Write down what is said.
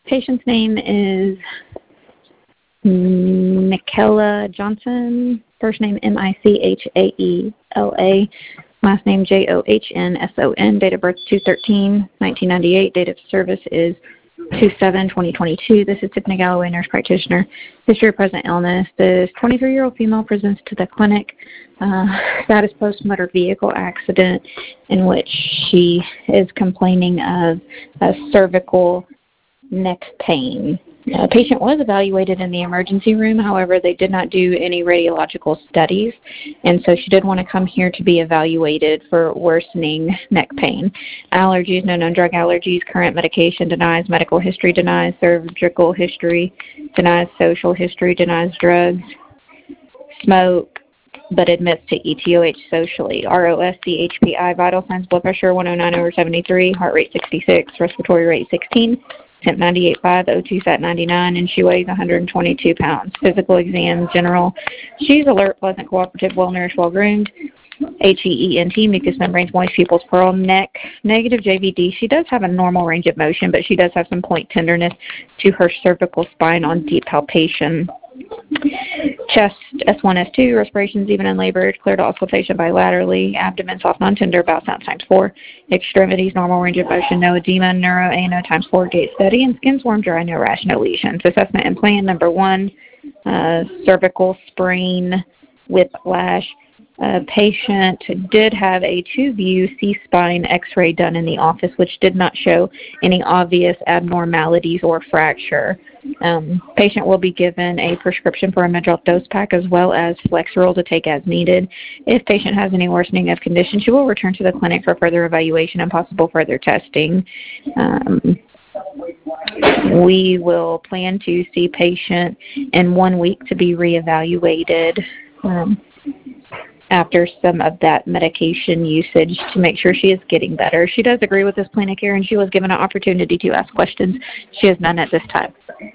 Patient's name is Michaela Johnson. First name Michaela, last name Johnson. Date of birth 2/13/1998. Date of service is 2/7/2022. This is Tiffany Galloway, nurse practitioner. History of present illness. This 23-year-old female presents to the clinic. Status post-motor vehicle accident in which she is complaining of a cervical neck pain. Patient was evaluated in the emergency room. However, they did not do any radiological studies, and so she did want to come here to be evaluated for worsening neck pain. Allergies, no known drug allergies. Current medication denies. Medical history denies. Surgical history denies. Social history denies drugs. Smoke, but admits to ETOH socially. ROSC, HPI, vital signs, blood pressure 109/73, heart rate 66, respiratory rate 16. Temp 98.5, O2 sat 99, and she weighs 122 pounds. Physical exam, general. She's alert, pleasant, cooperative, well-nourished, well-groomed. HEENT, mucous membranes, moist, pupils, pearl, neck. Negative JVD. She does have a normal range of motion, but she does have some point tenderness to her cervical spine on deep palpation. Chest, S1, S2, respirations even in labor, clear to auscultation bilaterally, abdomen soft, non-tender, bowel sounds ×4, extremities, normal range of motion, no edema, neuro, ANO ×4, gait steady, and skin's warm, dry, no rash, no lesions. Assessment and plan, number 1, cervical sprain, whiplash. Patient did have a 2-view C-spine x-ray done in the office, which did not show any obvious abnormalities or fracture. Patient will be given a prescription for a Midrof dose pack as well as Flexeril to take as needed. If patient has any worsening of condition, she will return to the clinic for further evaluation and possible further testing. We will plan to see patient in 1 week to be reevaluated after some of that medication usage to make sure she is getting better. She does agree with this plan of care, and she was given an opportunity to ask questions. She has none at this time.